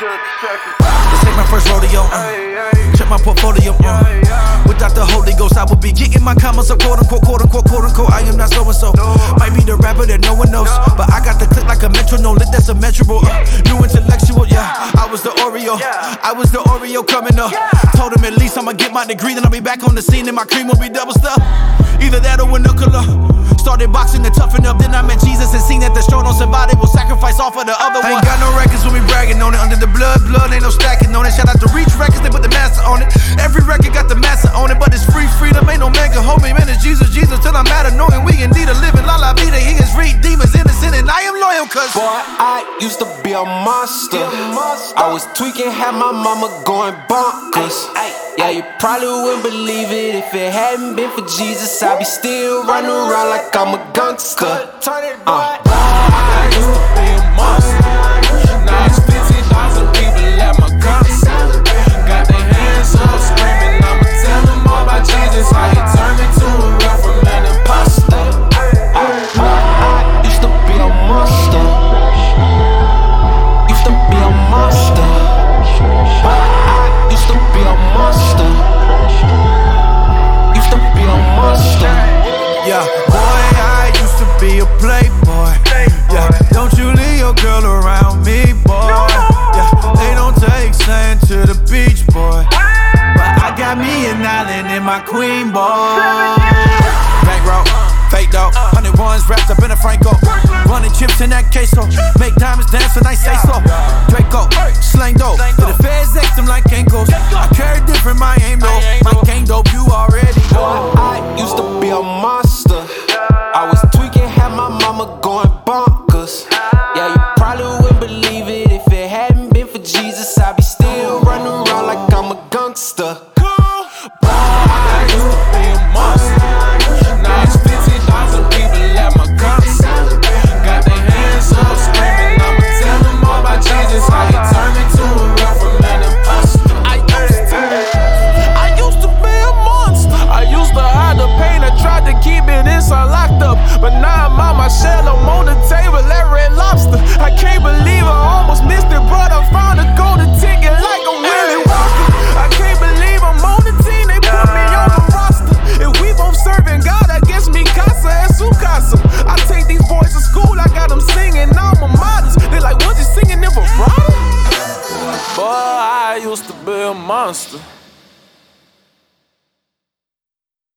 This ain't my first rodeo, check my portfolio, Without the Holy Ghost, I would be getting my commas up, quote unquote, quote unquote, quote unquote. I am not so and so. Might be the rapper that no one knows, but I got the click like a metronome, lit that's immeasurable. New intellectual, I was the Oreo coming up. Told him at least I'ma get my degree, then I'll be back on the scene and my cream will be double stuffed. Either that or Winnocular. Started boxing to toughen up, then I met Jesus and seen that the strong don't survive, they will sacrifice all for the other one. Ain't got no records when we bragging on it. Under the blood, ain't no stacking on it. Shout out to Reach Records, they put the master on it. Every record got the master on it, but it's free freedom, ain't no man can hold me. Man, it's Jesus, till I'm mad annoying. We indeed a living la la vida. He is redeemers, innocent, and I am loyal, cause boy, I used to be a monster. I was tweaking, had my mama going bonkers. Yeah, you probably wouldn't believe it if it hadn't been for Jesus. I'd be still running around like I'm a gangster. I used to be a monster. Now it's 50,000 people at my concert. Got their hands up screaming, I'ma tell them all about Jesus. How he turned me to a real from an imposter. I used to be a monster. Used to be a monster. I used to be a monster. Used to be a monster. yeah, boy, I used to be a playboy. Yeah, don't you leave your girl around me, boy. Yeah, they don't take sand to the beach, boy. But I got me an island and my queen, boy. Bankroll, fake dough, 101s wrapped up in a Franco. Running chips in that queso, make diamonds dance when I say so. Draco, slang dope, to the feds X them like ankles. I carry different, my aim though. My gang dope, you already know. I used to be a monster. I was tweaking, had my mama going bonkers. Yeah, you probably wouldn't believe it if it hadn't been for Jesus. I'd be still running around like I'm a gangster. I used to be a monster. Now it's 50,000 people at my concert. Got their hands up screaming, I'ma tell them all about Jesus. How he turned me to a real from an imposter. I used to be a monster. I used to hide the pain, I tried to keep it inside locked up. But now I'm out my shell, I'm on the table at Red Lobster. I can't believe I almost missed it, but I found a golden ticket like I'm Willie Walker. I can't believe I'm on the team, they put me on the roster. If we both serving God, I guess me casa and su casa. I take these boys to school, I got them singing alma maters. They like, what you singing in for Friday? Boy, I used to be a monster.